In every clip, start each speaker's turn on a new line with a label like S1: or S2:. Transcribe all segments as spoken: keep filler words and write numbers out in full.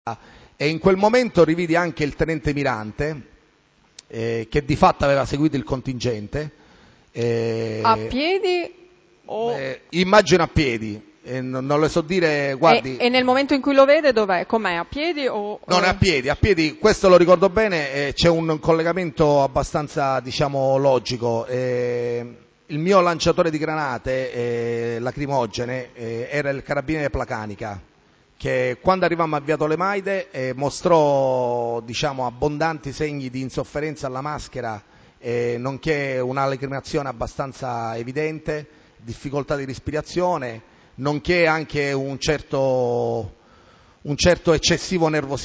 S1: E in quel momento rividi anche il tenente Mirante, eh, che di fatto aveva seguito il contingente. Eh,
S2: a piedi o...
S1: eh, immagino a piedi, eh, non, non le so dire, guardi...
S2: E, e nel momento in cui lo vede dov'è? Com'è? A piedi o...
S1: Non è a piedi, a piedi, questo lo ricordo bene, eh, c'è un collegamento abbastanza, diciamo, logico. Eh, il mio lanciatore di granate eh, lacrimogene eh, era il carabiniere Placanica, che quando arrivammo a Via Tolemaide eh, mostrò, diciamo, abbondanti segni di insofferenza alla maschera, eh, nonché una lacrimazione abbastanza evidente, difficoltà di respirazione, nonché anche un certo, un certo eccessivo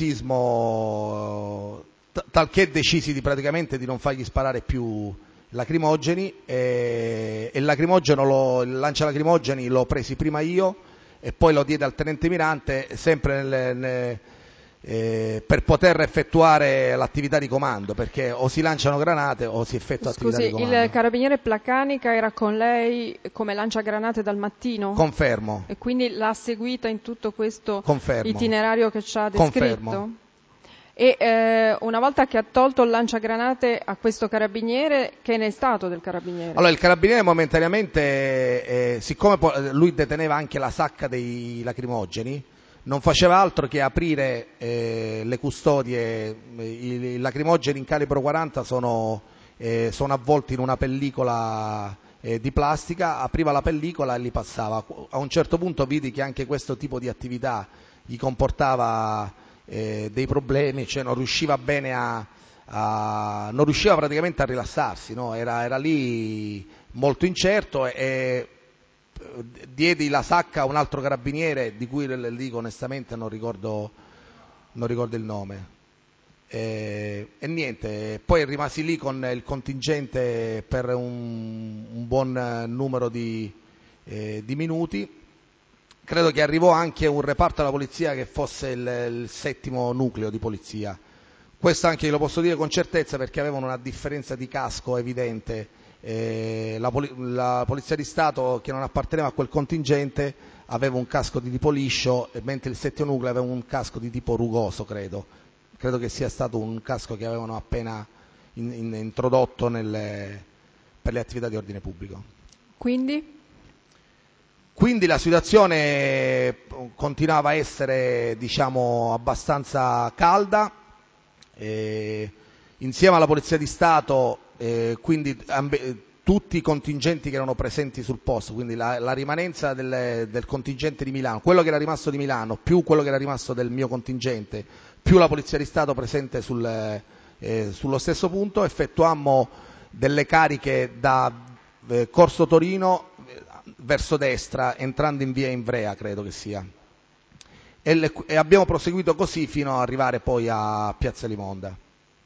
S1: nervosismo, t- talché decisi di praticamente di non fargli sparare più lacrimogeni, e, e il lacrimogeno lo, il lancialacrimogeni l'ho presi prima io e poi lo diede al tenente Mirante, sempre nel, nel, eh, per poter effettuare l'attività di comando, perché o si lanciano granate o si effettua
S2: Scusi,
S1: attività di comando.
S2: il carabiniere Placanica era con lei come lanciagranate dal mattino?
S1: Confermo.
S2: E quindi l'ha seguita in tutto questo
S1: Confermo.
S2: itinerario che ci ha descritto?
S1: Confermo.
S2: E eh, una volta che ha tolto il lanciagranate a questo carabiniere, che ne è stato del carabiniere?
S1: Allora, il carabiniere momentaneamente, eh, siccome po- lui deteneva anche la sacca dei lacrimogeni, non faceva altro che aprire eh, le custodie. I, i lacrimogeni in calibro quaranta sono, eh, sono avvolti in una pellicola eh, di plastica, apriva la pellicola e li passava. A un certo punto vidi che anche questo tipo di attività gli comportava eh, dei problemi, cioè non riusciva bene a, a non riusciva praticamente a rilassarsi, no? era, era lì molto incerto e, e diedi la sacca a un altro carabiniere di cui le, le dico onestamente non ricordo, non ricordo il nome. E, e niente, poi rimasi lì con il contingente per un, un buon numero di, eh, di minuti. Credo che arrivò anche un reparto della polizia che fosse il, il settimo nucleo di polizia. Questo anche lo posso dire con certezza perché avevano una differenza di casco evidente. Eh, la, poli- la Polizia di Stato, che non apparteneva a quel contingente, aveva un casco di tipo liscio, mentre il settimo nucleo aveva un casco di tipo rugoso, credo. Credo che sia stato un casco che avevano appena in, in, introdotto nelle, per le attività di ordine pubblico.
S2: Quindi?
S1: Quindi la situazione continuava a essere, diciamo, abbastanza calda, eh, insieme alla Polizia di Stato, eh, quindi ambe, tutti i contingenti che erano presenti sul posto, quindi la, la rimanenza del, del contingente di Milano, quello che era rimasto di Milano, più quello che era rimasto del mio contingente, più la Polizia di Stato presente sul, eh, sullo stesso punto, effettuammo delle cariche da eh, Corso Torino verso destra, entrando in via Ivrea, credo che sia. E, le, e abbiamo proseguito così fino ad arrivare poi a Piazza Limonda.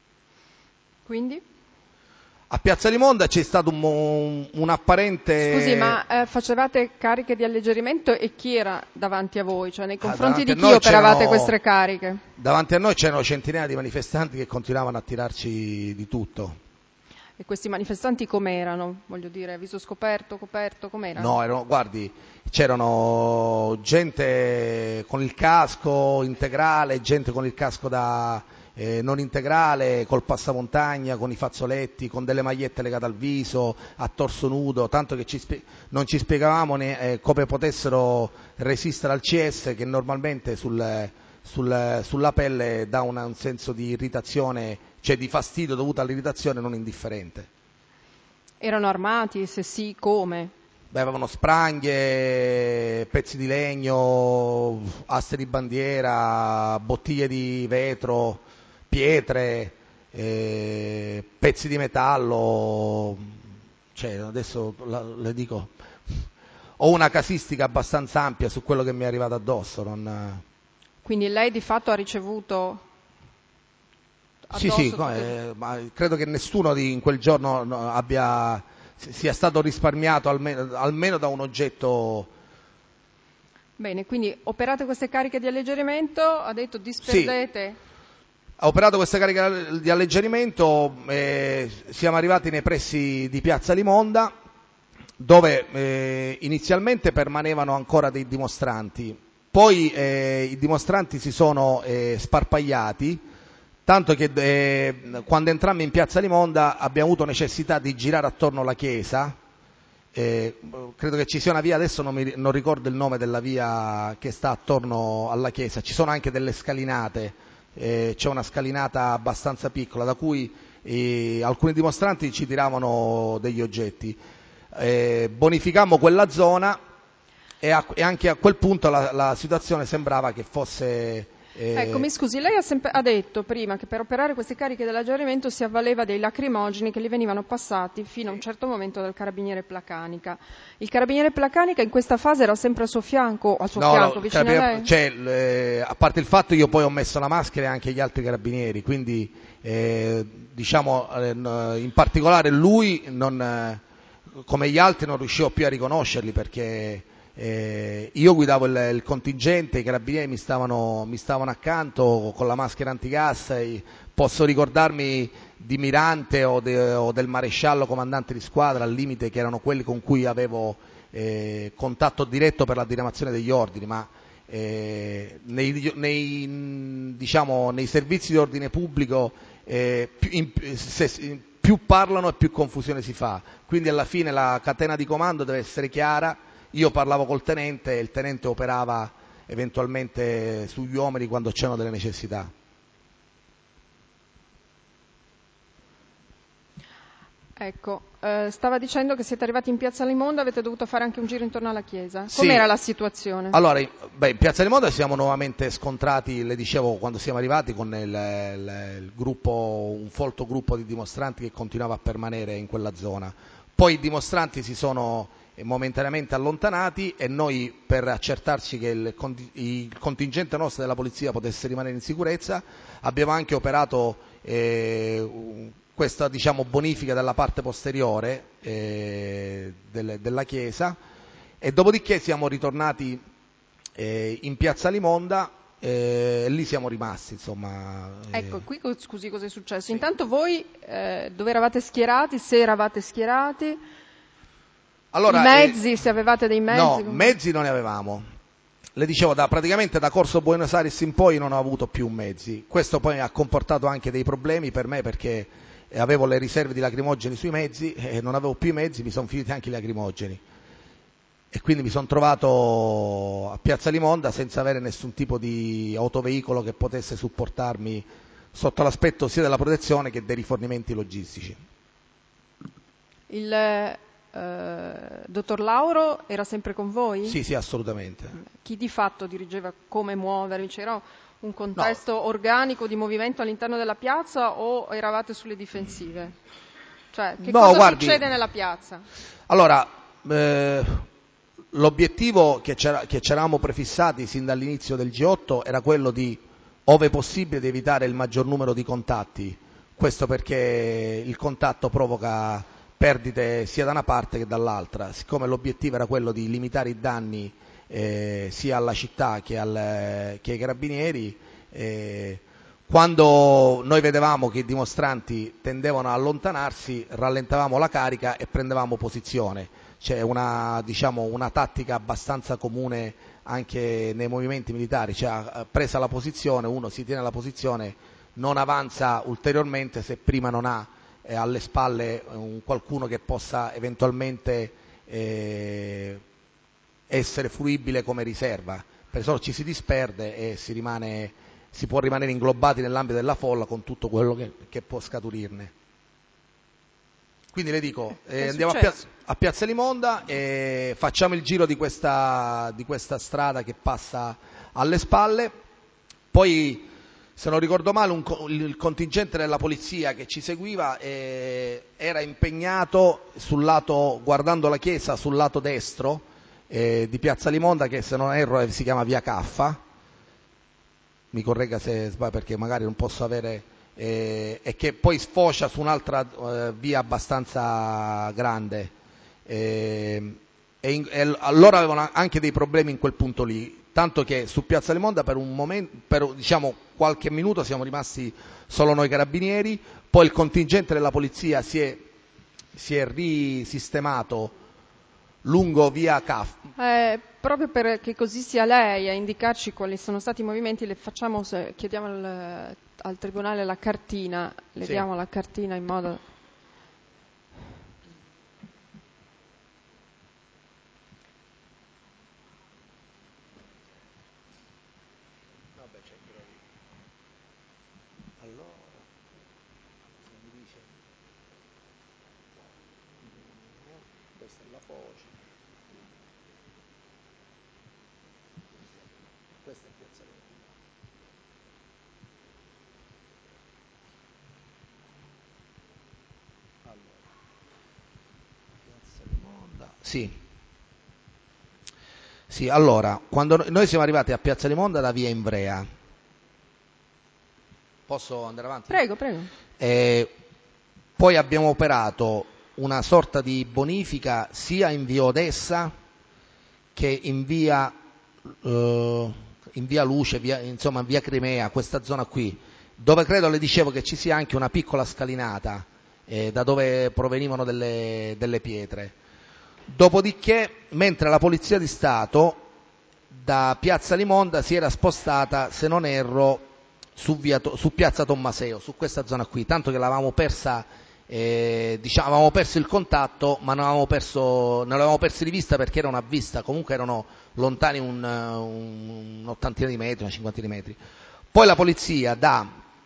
S2: Quindi?
S1: A Piazza Limonda c'è stato un, un, un apparente...
S2: Scusi, ma eh, facevate cariche di alleggerimento e chi era davanti a voi? Cioè nei confronti
S1: ah,
S2: di chi operavate queste cariche?
S1: Davanti a noi c'erano centinaia di manifestanti che continuavano a tirarci di tutto.
S2: E questi manifestanti com'erano? Voglio dire, viso scoperto, coperto, com'erano?
S1: No, erano, guardi, c'erano gente con il casco integrale, gente con il casco da eh, non integrale, col passamontagna, con i fazzoletti, con delle magliette legate al viso, a torso nudo, tanto che ci spie- non ci spiegavamo ne, eh, come potessero resistere al C S, che normalmente sul, sul, sulla pelle dà una, un senso di irritazione, cioè di fastidio dovuto all'irritazione non indifferente.
S2: Erano armati? Se sì, come?
S1: Beh, avevano spranghe, pezzi di legno, aste di bandiera, bottiglie di vetro, pietre, eh, pezzi di metallo. Cioè, adesso la, le dico, ho una casistica abbastanza ampia su quello che mi è arrivato addosso. Non...
S2: Quindi lei di fatto ha ricevuto...
S1: Sì, sì, eh, ma credo che nessuno di, in quel giorno no, abbia, sia stato risparmiato almeno, almeno da un oggetto.
S2: Bene, quindi operate queste cariche di alleggerimento, ha detto disperdete.
S1: Sì, ha operato questa carica di alleggerimento, eh, siamo arrivati nei pressi di Piazza Limonda, dove eh, inizialmente permanevano ancora dei dimostranti. Poi eh, i dimostranti si sono eh, sparpagliati, tanto che eh, quando entrammo in piazza Limonda abbiamo avuto necessità di girare attorno alla chiesa. Eh, credo che ci sia una via, adesso non, mi, non ricordo il nome della via che sta attorno alla chiesa, ci sono anche delle scalinate, eh, c'è una scalinata abbastanza piccola da cui eh, alcuni dimostranti ci tiravano degli oggetti. Eh, bonificammo quella zona e, a, e anche a quel punto la, la situazione sembrava che fosse... Eh...
S2: Ecco, mi scusi, lei ha, sempre, ha detto prima che per operare queste cariche dell'alleggerimento si avvaleva dei lacrimogeni che gli venivano passati fino a un certo momento dal carabiniere Placanica. Il carabiniere Placanica in questa fase era sempre al suo fianco, al suo
S1: no,
S2: fianco,
S1: no,
S2: vicino a lei?
S1: Cioè, eh, a parte il fatto io poi ho messo la maschera e anche gli altri carabinieri, quindi eh, diciamo eh, in particolare lui non, eh, come gli altri non riuscivo più a riconoscerli perché Eh, io guidavo il, il contingente, i carabinieri mi stavano, mi stavano accanto con la maschera antigas, e posso ricordarmi di Mirante o, de, o del maresciallo comandante di squadra al limite, che erano quelli con cui avevo eh, contatto diretto per la diramazione degli ordini, ma eh, nei, nei, diciamo, nei servizi di ordine pubblico eh, più, in, se, più parlano e più confusione si fa, quindi alla fine la catena di comando deve essere chiara. Io parlavo col tenente e il tenente operava eventualmente sugli uomini quando c'erano delle necessità.
S2: Ecco, eh, stava dicendo che siete arrivati in piazza Limonda, avete dovuto fare anche un giro intorno alla chiesa.
S1: Sì.
S2: Com'era la situazione?
S1: Allora, beh, in piazza Limonda siamo nuovamente scontrati, le dicevo, quando siamo arrivati con il, il, il gruppo, un folto gruppo di dimostranti che continuava a permanere in quella zona. Poi i dimostranti si sono momentaneamente allontanati e noi, per accertarci che il, il contingente nostro della polizia potesse rimanere in sicurezza, abbiamo anche operato eh, questa, diciamo, bonifica della parte posteriore eh, del, della chiesa, e dopodiché siamo ritornati eh, in piazza Limonda e eh, lì siamo rimasti, insomma.
S2: Eh. Ecco, qui scusi cosa è successo. Sì. Intanto voi eh, dove eravate schierati, se eravate schierati? Allora, I mezzi, eh, se avevate dei mezzi?
S1: No,
S2: come...
S1: mezzi non ne avevamo. Le dicevo, da, praticamente da Corso Buenos Aires in poi non ho avuto più mezzi. Questo poi ha comportato anche dei problemi per me perché avevo le riserve di lacrimogeni sui mezzi e non avevo più i mezzi, mi sono finiti anche i lacrimogeni. E quindi mi sono trovato a Piazza Limonda senza avere nessun tipo di autoveicolo che potesse supportarmi sotto l'aspetto sia della protezione che dei rifornimenti logistici.
S2: Il... Uh, dottor Lauro era sempre con voi?
S1: Sì, sì, assolutamente.
S2: Chi di fatto dirigeva come muovervi? C'era un contesto no. organico di movimento all'interno della piazza o eravate sulle difensive? Cioè, che
S1: no,
S2: cosa
S1: guardi,
S2: succede nella piazza?
S1: Allora, eh, l'obiettivo che, c'era, che c'eravamo prefissati sin dall'inizio del G otto era quello di, ove possibile, di evitare il maggior numero di contatti. Questo perché il contatto provoca perdite sia da una parte che dall'altra. Siccome l'obiettivo era quello di limitare i danni eh, sia alla città che, al, che ai carabinieri, eh, quando noi vedevamo che i dimostranti tendevano a allontanarsi, rallentavamo la carica e prendevamo posizione. C'è una, diciamo, una tattica abbastanza comune anche nei movimenti militari, cioè presa la posizione, uno si tiene la posizione, non avanza ulteriormente se prima non ha Eh, alle spalle un qualcuno che possa eventualmente eh, essere fruibile come riserva, perché solo ci si disperde e si, rimane, si può rimanere inglobati nell'ambito della folla con tutto quello che, che può scaturire. Quindi le dico, eh, andiamo a Piazza, a Piazza Limonda e facciamo il giro di questa, di questa strada che passa alle spalle, poi se non ricordo male un, il contingente della polizia che ci seguiva eh, era impegnato sul lato, guardando la chiesa sul lato destro eh, di Piazza Limonda, che se non erro si chiama Via Caffa, mi corregga se sbaglio perché magari non posso avere, eh, e che poi sfocia su un'altra eh, via abbastanza grande eh, e, in, e allora avevano anche dei problemi in quel punto lì, tanto che su Piazza Limonda per un momento, per diciamo qualche minuto siamo rimasti solo noi carabinieri, poi il contingente della polizia si è, si è risistemato lungo via Caf.
S2: Eh, proprio perché così sia lei a indicarci quali sono stati i movimenti, le facciamo, se, chiediamo al, al Tribunale la cartina, le
S1: Sì.
S2: diamo la cartina in modo...
S1: Questa è la foce. Questa è Piazza Limonda. Allora, Piazza Limonda. Sì. Sì, allora, quando noi siamo arrivati a Piazza Limonda da via Ivrea. Posso andare avanti?
S2: Prego, prego.
S1: Eh, poi abbiamo operato una sorta di bonifica sia in via Odessa che in via, eh, in via Luce, via, insomma in via Crimea, questa zona qui, dove credo le dicevo che ci sia anche una piccola scalinata eh, da dove provenivano delle, delle pietre. Dopodiché, mentre la Polizia di Stato da Piazza Limonda si era spostata, se non erro, su, via, su Piazza Tommaseo, su questa zona qui, tanto che l'avevamo persa, eh, diciamo, avevamo perso il contatto, ma non avevamo perso, non l'avevamo persi di vista perché erano a vista, comunque erano lontani un, un, un'ottantina di metri, una cinquantina di metri. Poi la polizia da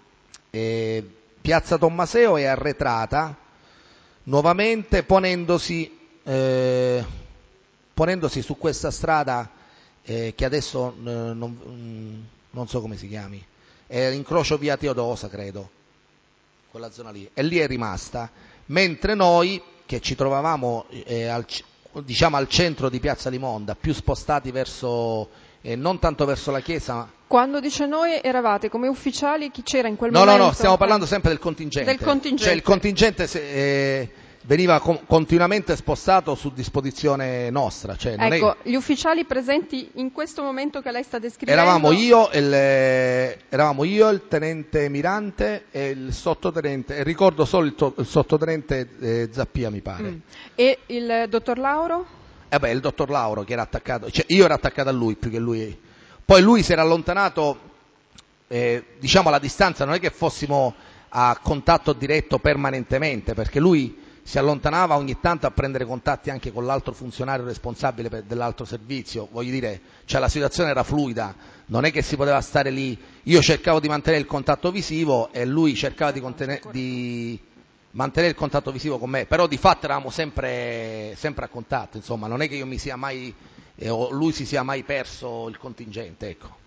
S1: eh, Piazza Tommaseo è arretrata nuovamente ponendosi, eh, ponendosi su questa strada eh, che adesso eh, non, non so come si chiami, è l'incrocio via Teodosa, credo, quella zona lì, e lì è rimasta, mentre noi che ci trovavamo eh, al, diciamo al centro di Piazza Limonda, più spostati verso, eh, non tanto verso la chiesa, ma...
S2: Quando dice noi eravate come ufficiali, chi c'era in quel
S1: no,
S2: momento?
S1: No, no, stiamo parlando sempre del contingente.
S2: Del contingente.
S1: Cioè il contingente se, eh, veniva com- continuamente spostato su disposizione nostra. Cioè non
S2: Ecco,
S1: è...
S2: gli ufficiali presenti in questo momento che lei sta descrivendo...
S1: Eravamo io, il, eh, eravamo io, il tenente Mirante e il sottotenente, ricordo solo il, to- il sottotenente eh, Zappia, mi pare.
S2: Mm. E il dottor Lauro?
S1: Eh beh, il dottor Lauro che era attaccato, cioè io ero attaccato a lui più che lui. Poi lui si era allontanato, eh, diciamo alla distanza, non è che fossimo a contatto diretto permanentemente, perché lui si allontanava ogni tanto a prendere contatti anche con l'altro funzionario responsabile per, dell'altro servizio, voglio dire, cioè la situazione era fluida, non è che si poteva stare lì, io cercavo di mantenere il contatto visivo e lui cercava di, contene- di mantenere il contatto visivo con me, però di fatto eravamo sempre, sempre a contatto, insomma, non è che io mi sia mai, eh, o lui si sia mai perso il contingente, ecco.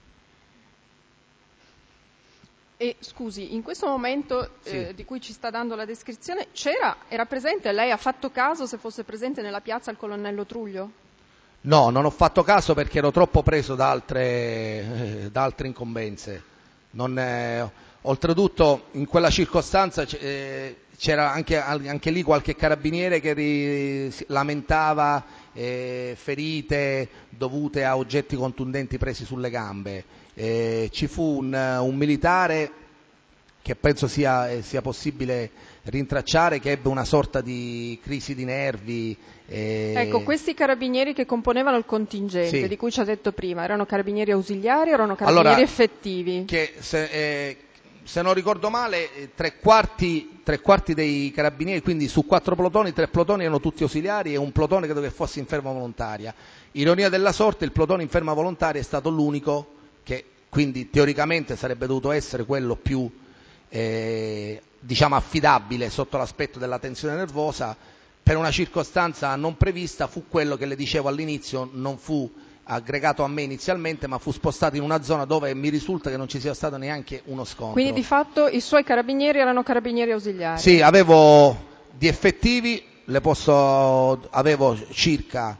S2: E scusi, in questo momento
S1: Sì.
S2: eh, di cui ci sta dando la descrizione, c'era, era presente, lei ha fatto caso se fosse presente nella piazza il colonnello Truglio?
S1: No, non ho fatto caso perché ero troppo preso da altre, eh, da altre incombenze. Non, eh, oltretutto in quella circostanza eh, c'era anche, anche lì qualche carabiniere che ri, lamentava eh, ferite dovute a oggetti contundenti presi sulle gambe. Eh, ci fu un, un militare che penso sia, eh, sia possibile rintracciare, che ebbe una sorta di crisi di nervi. Eh...
S2: Ecco, questi carabinieri che componevano il contingente,
S1: sì.
S2: di cui ci ha detto prima, erano carabinieri ausiliari o erano carabinieri
S1: allora,
S2: effettivi?
S1: Che se, eh, se non ricordo male, tre quarti, tre quarti dei carabinieri, quindi su quattro plotoni, tre plotoni erano tutti ausiliari e un plotone credo che fosse in ferma volontaria. Ironia della sorte, il plotone in ferma volontaria è stato l'unico che quindi teoricamente sarebbe dovuto essere quello più eh, diciamo affidabile sotto l'aspetto della tensione nervosa, per una circostanza non prevista fu quello che le dicevo all'inizio, non fu aggregato a me inizialmente, ma fu spostato in una zona dove mi risulta che non ci sia stato neanche uno scontro.
S2: Quindi di fatto i suoi carabinieri erano carabinieri ausiliari?
S1: Sì, avevo di effettivi, le posso, avevo circa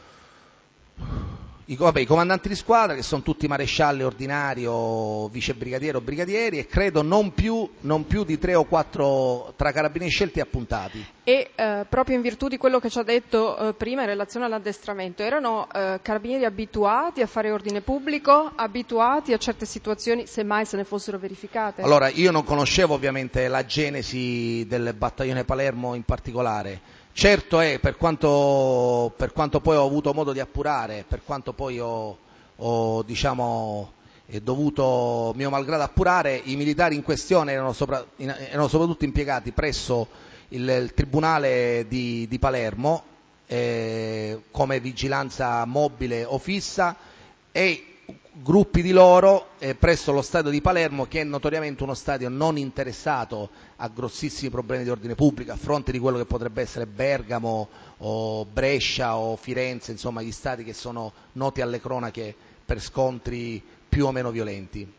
S1: I, vabbè, i comandanti di squadra, che sono tutti marescialli ordinari o vicebrigadieri o brigadieri, e credo non più, non più di tre o quattro tra carabinieri scelti e appuntati.
S2: E eh, proprio in virtù di quello che ci ha detto eh, prima in relazione all'addestramento, erano eh, carabinieri abituati a fare ordine pubblico, abituati a certe situazioni, se mai se ne fossero verificate?
S1: Allora, io non conoscevo ovviamente la genesi del battaglione Palermo in particolare, Certo è, per quanto, per quanto poi ho avuto modo di appurare, per quanto poi ho, ho diciamo, è dovuto mio malgrado appurare, i militari in questione erano, sopra, erano soprattutto impiegati presso il, il Tribunale di, di Palermo eh, come vigilanza mobile o fissa e gruppi di loro eh, presso lo stadio di Palermo, che è notoriamente uno stadio non interessato a grossissimi problemi di ordine pubblico, a fronte di quello che potrebbe essere Bergamo o Brescia o Firenze, insomma gli stadi che sono noti alle cronache per scontri più o meno violenti.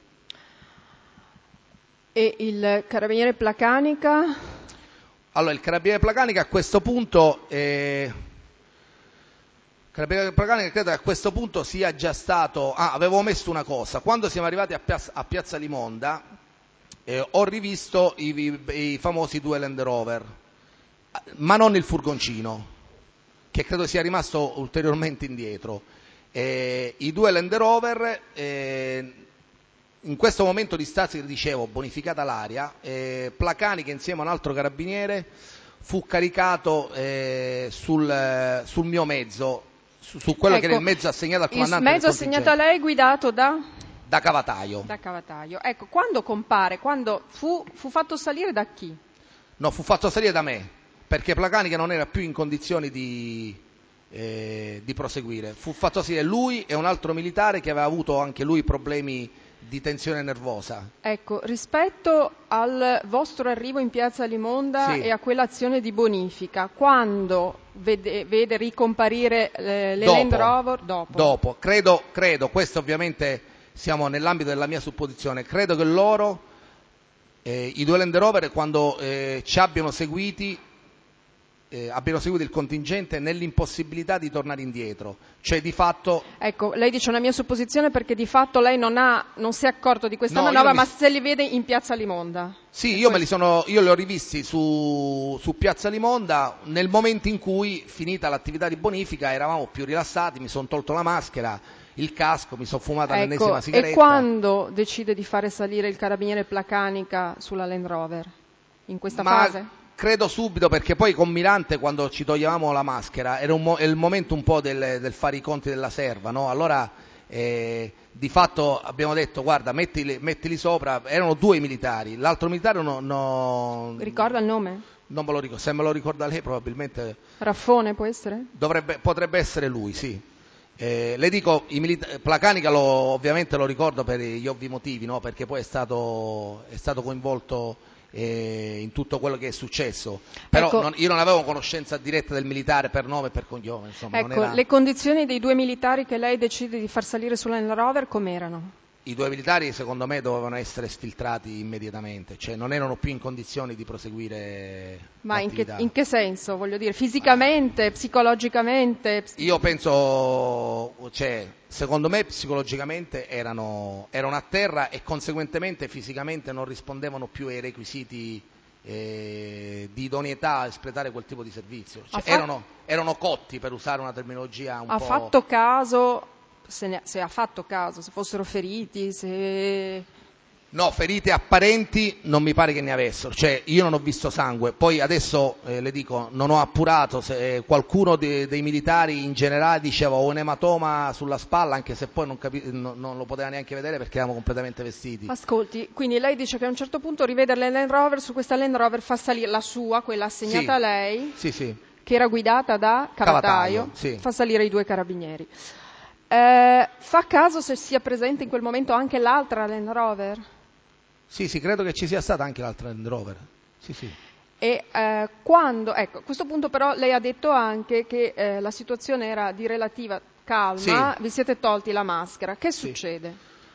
S2: E il carabiniere Placanica?
S1: Allora, il carabiniere Placanica a questo punto... Eh, Carabiniere Placanica credo che a questo punto sia già stato... Ah, avevo messo una cosa. Quando siamo arrivati a Piazza, a Piazza Limonda eh, ho rivisto i, i, i famosi due Land Rover, ma non il furgoncino, che credo sia rimasto ulteriormente indietro. Eh, I due Land Rover, eh, in questo momento di stazio che dicevo, bonificata l'area, eh, Placanica insieme a un altro carabiniere fu caricato eh, sul, sul mio mezzo, su, su quello
S2: ecco,
S1: che era il mezzo assegnato al comandante
S2: il mezzo
S1: del
S2: assegnato a lei guidato da?
S1: Da Cavataio.
S2: Da Cavataio. Ecco, quando compare, quando fu, fu fatto salire da chi?
S1: No, fu fatto salire da me, perché Placanica non era più in condizioni di, eh, di proseguire. Fu fatto salire lui e un altro militare che aveva avuto anche lui problemi di tensione nervosa.
S2: Ecco, rispetto al vostro arrivo in Piazza Limonda
S1: sì.
S2: e a quell'azione di bonifica, quando vede, vede ricomparire eh, le
S1: dopo,
S2: Land Rover? Dopo.
S1: Dopo. Credo, credo, questo ovviamente siamo nell'ambito della mia supposizione, credo che loro, eh, i due Land Rover, quando eh, ci abbiano seguiti, Eh, abbiano seguito il contingente nell'impossibilità di tornare indietro, cioè di fatto...
S2: Ecco, lei dice una mia supposizione perché di fatto lei non, ha, non si è accorto di questa
S1: no,
S2: manovra,
S1: mi...
S2: ma se li vede in Piazza Limonda.
S1: Sì, io, me li sono, io li ho rivisti su, su Piazza Limonda nel momento in cui, finita l'attività di bonifica, eravamo più rilassati, mi sono tolto la maschera, il casco, mi sono fumata
S2: ecco,
S1: l'ennesima sigaretta.
S2: E quando decide di fare salire il carabiniere Placanica sulla Land Rover? In questa
S1: ma...
S2: fase?
S1: Credo subito, perché poi con Milante, quando ci toglievamo la maschera, era un mo- è il momento un po' del, del fare i conti della serva, no? Allora eh, di fatto abbiamo detto guarda, mettili, mettili sopra, erano due militari, l'altro militare no, no,
S2: ricorda il nome?
S1: Non me lo ricordo, se me lo ricorda lei probabilmente...
S2: Raffone può essere?
S1: Dovrebbe, potrebbe essere lui, sì. Eh, le dico, i milita- Placanica lo, ovviamente lo ricordo per gli ovvi motivi, no? Perché poi è stato, è stato coinvolto in tutto quello che è successo, però
S2: ecco,
S1: non, io non avevo conoscenza diretta del militare per nome e per cognome, insomma,
S2: ecco,
S1: non era...
S2: le condizioni dei due militari che lei decide di far salire sulla Land Rover com'erano?
S1: I due militari secondo me dovevano essere sfiltrati immediatamente, cioè non erano più in condizioni di proseguire
S2: ma
S1: l'attività.
S2: in che, in che senso? Voglio dire, fisicamente, ah. psicologicamente?
S1: Io penso, cioè, secondo me psicologicamente erano, erano a terra e conseguentemente fisicamente non rispondevano più ai requisiti eh, di idoneità a espletare quel tipo di servizio. Cioè,
S2: fa-
S1: erano, erano cotti, per usare una terminologia un
S2: ha
S1: po'...
S2: Ha fatto caso, se, ne, se ha fatto caso, se fossero feriti, se...
S1: No, ferite apparenti non mi pare che ne avessero, cioè io non ho visto sangue, poi adesso eh, le dico, non ho appurato se eh, qualcuno de- dei militari in generale diceva ho un ematoma sulla spalla, anche se poi non, capi- no, non lo poteva neanche vedere perché eravamo completamente vestiti.
S2: Ascolti, quindi lei dice che a un certo punto rivede la Land Rover, su questa Land Rover fa salire la sua, quella assegnata
S1: sì,
S2: a lei,
S1: sì, sì.
S2: che era guidata da Cavataio,
S1: Cavataio sì.
S2: Fa salire i due carabinieri. Eh, fa caso se sia presente in quel momento anche l'altra Land Rover?
S1: Sì, sì, credo che ci sia stata anche l'altra Land Rover. Sì, sì.
S2: E eh, quando, ecco, a questo punto però lei ha detto anche che eh, la situazione era di relativa calma,
S1: sì.
S2: Vi siete tolti la maschera. Che
S1: sì.
S2: succede?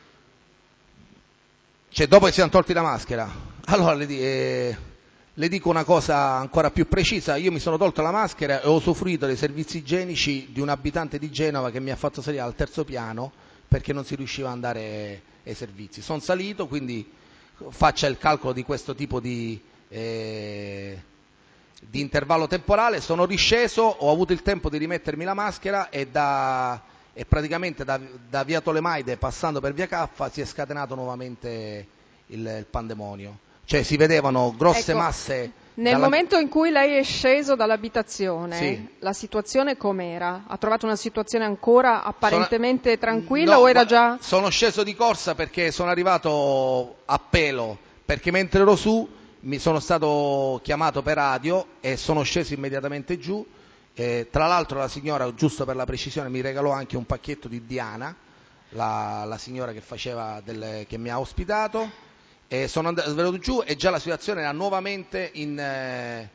S1: Cioè, dopo che si siamo tolti la maschera, allora le, eh, le dico una cosa ancora più precisa, io mi sono tolto la maschera e ho usufruito dei servizi igienici di un abitante di Genova che mi ha fatto salire al terzo piano perché non si riusciva ad andare ai servizi. Sono salito, quindi faccia il calcolo di questo tipo di, eh, di intervallo temporale, sono risceso, ho avuto il tempo di rimettermi la maschera e, da, e praticamente da, da via Tolemaide passando per via Caffa si è scatenato nuovamente il, il pandemonio. cioè si vedevano grosse
S2: ecco,
S1: masse.
S2: Nel
S1: dalla...
S2: momento in cui lei è sceso dall'abitazione,
S1: sì.
S2: la situazione com'era? Ha trovato una situazione ancora apparentemente
S1: sono...
S2: tranquilla
S1: no,
S2: o era già...
S1: Sono sceso di corsa perché sono arrivato a pelo, perché mentre ero su mi sono stato chiamato per radio e sono sceso immediatamente giù. Eh, tra l'altro la signora, giusto per la precisione, mi regalò anche un pacchetto di Diana, la, la signora che, faceva delle, che mi ha ospitato. E sono andato, venuto giù e già la situazione era nuovamente in, eh,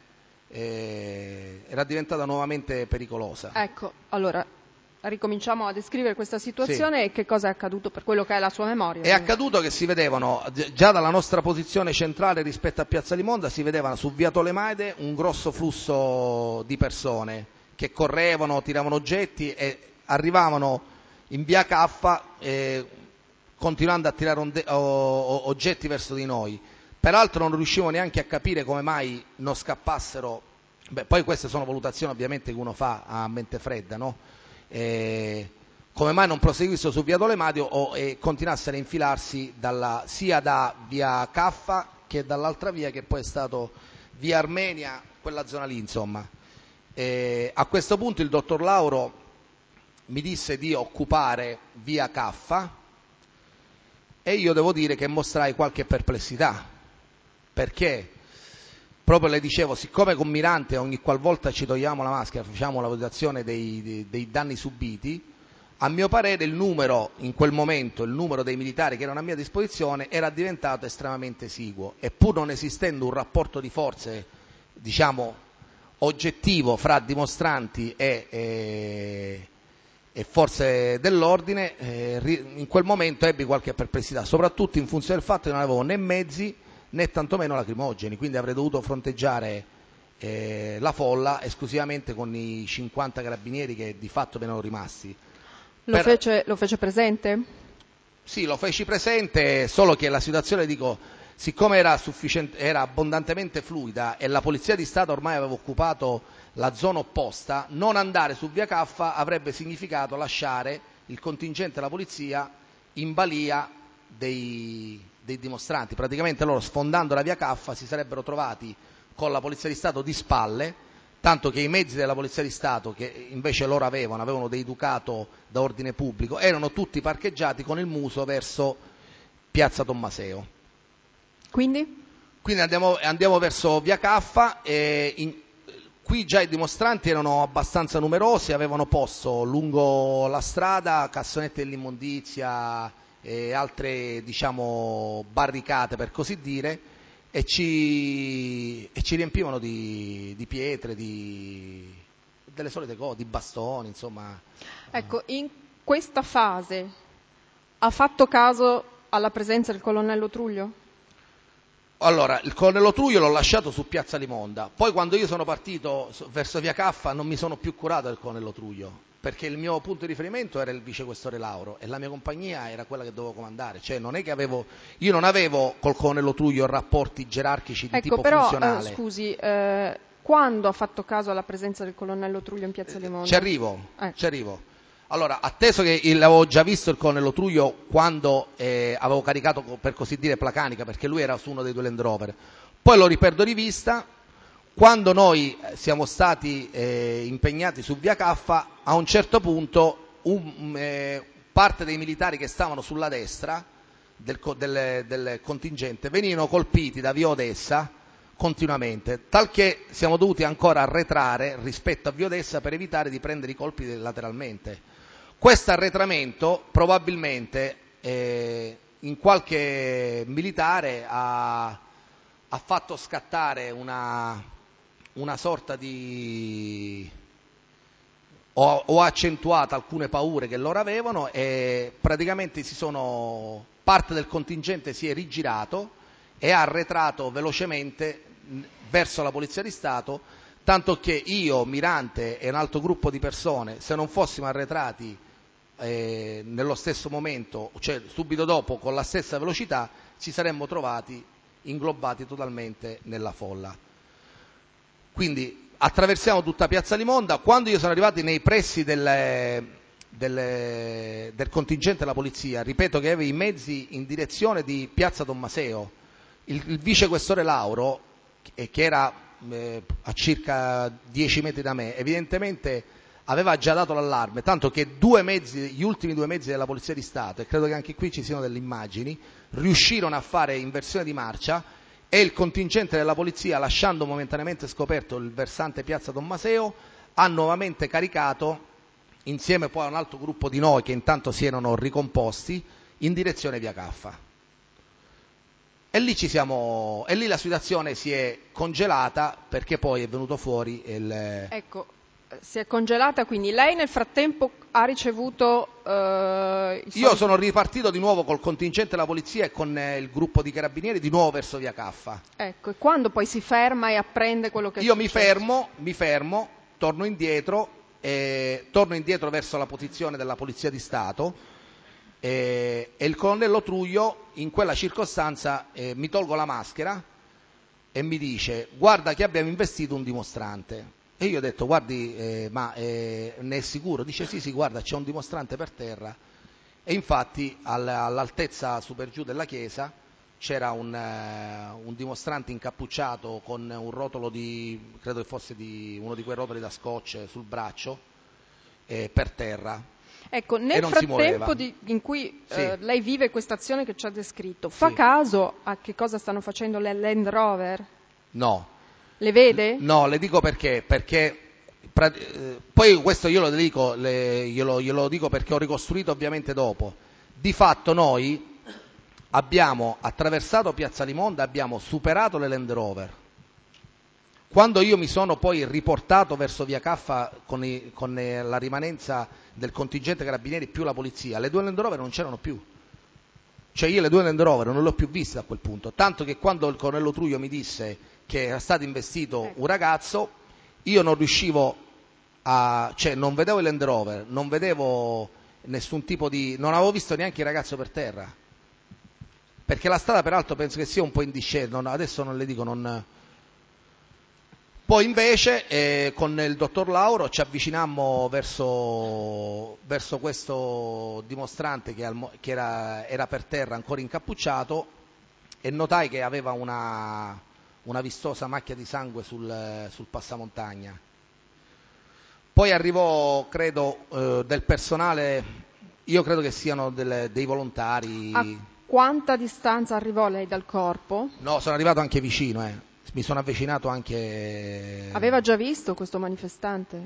S1: eh, era diventata nuovamente pericolosa.
S2: Ecco, allora ricominciamo a descrivere questa situazione
S1: Sì.
S2: e che cosa è accaduto per quello che è la sua memoria.
S1: È accaduto che si vedevano, già dalla nostra posizione centrale rispetto a Piazza Limonda, si vedeva su via Tolemaide un grosso flusso di persone che correvano, tiravano oggetti e arrivavano in via Caffa eh, continuando a tirare onde- o- o- oggetti verso di noi. Peraltro non riuscivo neanche a capire come mai non scappassero. Beh, poi queste sono valutazioni ovviamente che uno fa a mente fredda, no? Eh, come mai non proseguissero su via Tolemadio o, e continuassero a infilarsi dalla, sia da via Caffa che dall'altra via che poi è stato via Armenia, quella zona lì insomma. Eh, a questo punto il dottor Lauro mi disse di occupare via Caffa e io devo dire che mostrai qualche perplessità, perché proprio le dicevo, siccome con Mirante ogni qualvolta ci togliamo la maschera facciamo la valutazione dei, dei, dei danni subiti, a mio parere il numero, in quel momento, il numero dei militari che erano a mia disposizione era diventato estremamente esiguo e pur non esistendo un rapporto di forze, diciamo, oggettivo fra dimostranti e, e, e forze dell'ordine, eh, in quel momento ebbi qualche perplessità, soprattutto in funzione del fatto che non avevo né mezzi né tantomeno lacrimogeni, quindi avrei dovuto fronteggiare eh, la folla esclusivamente con i cinquanta carabinieri che di fatto ve ne erano rimasti.
S2: Lo,
S1: Per...
S2: fece, lo fece presente?
S1: Sì, lo feci presente, solo che la situazione, dico, siccome era, era abbondantemente fluida e la Polizia di Stato ormai aveva occupato la zona opposta, non andare su via Caffa avrebbe significato lasciare il contingente della Polizia in balia dei, dei dimostranti. Praticamente loro, sfondando la via Caffa, si sarebbero trovati con la Polizia di Stato di spalle, tanto che i mezzi della Polizia di Stato, che invece loro avevano, avevano dei Ducato da ordine pubblico, erano tutti parcheggiati con il muso verso Piazza Tommaseo.
S2: Quindi?
S1: Quindi andiamo, andiamo verso via Caffa e in, qui già i dimostranti erano abbastanza numerosi, avevano posto lungo la strada cassonette dell'immondizia e altre, diciamo, barricate per così dire, e ci, e ci riempivano di, di pietre, di, delle solite cose, di bastoni, insomma.
S2: Ecco, in questa fase ha fatto caso alla presenza del colonnello Truglio?
S1: Allora, il colonnello Truglio l'ho lasciato su Piazza Limonda, poi quando io sono partito verso via Caffa non mi sono più curato del colonnello Truglio, perché il mio punto di riferimento era il vicequestore Lauro e la mia compagnia era quella che dovevo comandare, cioè non è che avevo, io non avevo col colonnello Truglio rapporti gerarchici di
S2: ecco,
S1: tipo
S2: però,
S1: funzionale.
S2: Eh, scusi, eh, quando ha fatto caso alla presenza del colonnello Truglio in Piazza Limonda?
S1: Ci arrivo,
S2: eh.
S1: ci arrivo. Allora, atteso che l'avevo già visto il colonnello Truglio quando eh, avevo caricato, per così dire, Placanica, perché lui era su uno dei due Land Rover, poi lo riperdo di vista, quando noi siamo stati eh, impegnati su via Caffa, a un certo punto un, eh, parte dei militari che stavano sulla destra del, del, del contingente venivano colpiti da via Odessa continuamente, talché siamo dovuti ancora arretrare rispetto a via Odessa per evitare di prendere i colpi lateralmente. Questo arretramento probabilmente eh, in qualche militare ha, ha fatto scattare una, una sorta di... o, o ha accentuato alcune paure che loro avevano e praticamente si sono, parte del contingente si è rigirato e ha arretrato velocemente verso la Polizia di Stato, tanto che io, Mirante e un altro gruppo di persone, se non fossimo arretrati eh, nello stesso momento, cioè subito dopo con la stessa velocità, ci saremmo trovati inglobati totalmente nella folla. Quindi attraversiamo tutta Piazza Limonda. Quando io sono arrivato nei pressi del, del, del contingente della polizia, ripeto che avevo i mezzi in direzione di Piazza Tommaseo, il, il vicequestore Lauro, che, che era eh, a circa dieci metri da me, evidentemente aveva già dato l'allarme, tanto che due mezzi, gli ultimi due mezzi della Polizia di Stato, e credo che anche qui ci siano delle immagini, riuscirono a fare inversione di marcia e il contingente della polizia, lasciando momentaneamente scoperto il versante piazza Tommaseo, ha nuovamente caricato, insieme poi a un altro gruppo di noi che intanto si erano ricomposti, in direzione via Caffa. E lì, ci siamo, e lì la situazione si è congelata, perché poi è venuto fuori il...
S2: Ecco, si è congelata, quindi lei nel frattempo ha ricevuto eh, i soliti...
S1: Io sono ripartito di nuovo col contingente della polizia e con eh, il gruppo di carabinieri di nuovo verso via Caffa.
S2: Ecco, e quando poi si ferma e apprende quello che è
S1: Io
S2: successo?
S1: mi fermo, mi fermo, torno indietro, eh, torno indietro verso la posizione della Polizia di Stato eh, e il colonnello Truglio in quella circostanza eh, mi tolgo la maschera e mi dice: guarda che abbiamo investito un dimostrante. E io ho detto: guardi, eh, ma eh, ne è sicuro? Dice: sì, sì, guarda, c'è un dimostrante per terra. E infatti all'altezza super giù della chiesa c'era un, uh, un dimostrante incappucciato con un rotolo di, credo che fosse di uno di quei rotoli da scotch sul braccio, eh, per terra.
S2: Ecco, nel frattempo di, in cui
S1: sì.
S2: eh, lei vive questa azione che ci ha descritto, fa
S1: sì.
S2: caso a che cosa stanno facendo le Land Rover?
S1: No.
S2: Le vede?
S1: No, le dico perché, perché eh, poi questo io lo dico, le, glielo, glielo dico perché ho ricostruito ovviamente dopo. Di fatto noi abbiamo attraversato Piazza Limonda, abbiamo superato le Land Rover. Quando io mi sono poi riportato verso via Caffa con, i, con la rimanenza del contingente carabinieri più la polizia, le due Land Rover non c'erano più. Cioè io le due Land Rover non le ho più viste a quel punto, tanto che quando il colonnello Truglio mi disse che era stato investito un ragazzo, io non riuscivo a, cioè non vedevo il Land Rover, non vedevo nessun tipo di, non avevo visto neanche il ragazzo per terra, perché la strada peraltro penso che sia un po' in discesa, adesso non le dico, non... Poi invece eh, con il dottor Lauro ci avvicinammo verso, verso questo dimostrante che, al, che era, era per terra ancora incappucciato e notai che aveva una, una vistosa macchia di sangue sul, sul passamontagna. Poi arrivò, credo, eh, del personale, io credo che siano delle, dei volontari.
S2: A quanta distanza arrivò lei dal corpo?
S1: No, sono arrivato anche vicino, eh. Mi sono avvicinato anche...
S2: Aveva già visto questo manifestante?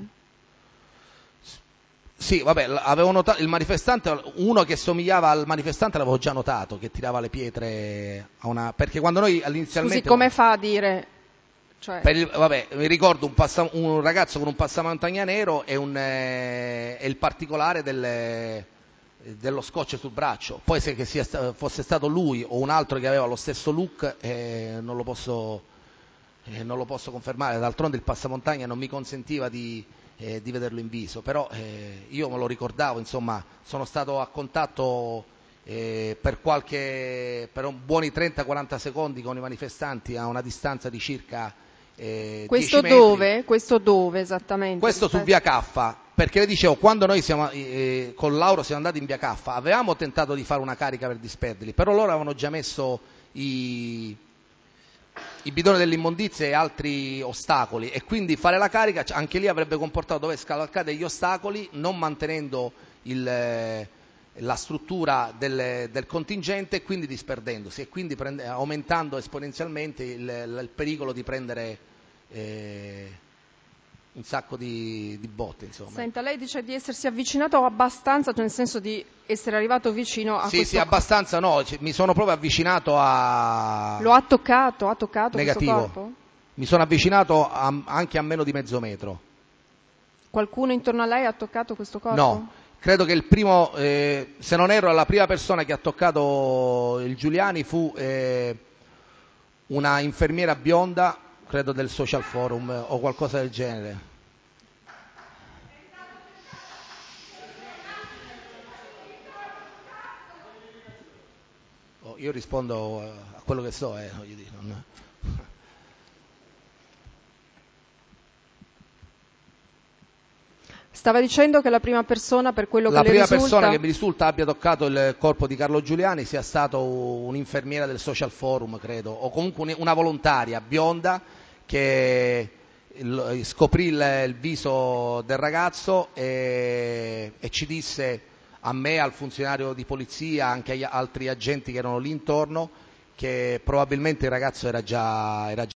S1: Sì, vabbè, avevo notato il manifestante, uno che somigliava al manifestante l'avevo già notato, che tirava le pietre a una... perché quando noi inizialmente...
S2: Scusi, come fa a dire... Cioè...
S1: Per il, vabbè, mi ricordo un, passa, un ragazzo con un passamontagna nero e, un, eh, e il particolare del, dello scotch sul braccio. Poi se che sia, fosse stato lui o un altro che aveva lo stesso look, eh, non lo posso, eh, non lo posso confermare. D'altronde il passamontagna non mi consentiva di, eh, di vederlo in viso, però eh, io me lo ricordavo, insomma, sono stato a contatto eh, per, qualche, per un buoni trenta quaranta secondi con i manifestanti a una distanza di circa Eh,
S2: questo
S1: dieci metri.
S2: dove? Questo dove esattamente?
S1: Questo su via Caffa, perché le dicevo, quando noi siamo, eh, con Lauro siamo andati in via Caffa, avevamo tentato di fare una carica per disperderli, però loro avevano già messo i, i bidoni dell'immondizia e altri ostacoli e quindi fare la carica anche lì avrebbe comportato dover scavalcare degli ostacoli non mantenendo il, eh, la struttura del, del contingente e quindi disperdendosi e quindi prende, aumentando esponenzialmente il, il pericolo di prendere eh, un sacco di, di botte, insomma.
S2: Senta, lei dice di essersi avvicinato abbastanza, cioè nel senso di essere arrivato vicino a
S1: sì,
S2: questo...
S1: Sì, abbastanza no, mi sono proprio avvicinato a...
S2: Lo ha toccato? Ha toccato
S1: Negativo.
S2: questo corpo?
S1: Mi sono avvicinato a, anche a meno di mezzo metro.
S2: Qualcuno intorno a lei ha toccato questo corpo?
S1: No, credo che il primo, eh, se non erro, la prima persona che ha toccato il Giuliani fu eh, una infermiera bionda, credo del Social Forum eh, o qualcosa del genere. Oh, io rispondo a quello che so, eh, voglio dire, non...
S2: Stava dicendo che la prima persona, per quello
S1: La
S2: che le
S1: prima
S2: risulta...
S1: persona che mi risulta abbia toccato il corpo di Carlo Giuliani sia stato un'infermiera del Social Forum, credo, o comunque una volontaria bionda che scoprì il, il viso del ragazzo e, e ci disse a me, al funzionario di polizia, anche agli altri agenti che erano lì intorno, che probabilmente il ragazzo era già, era già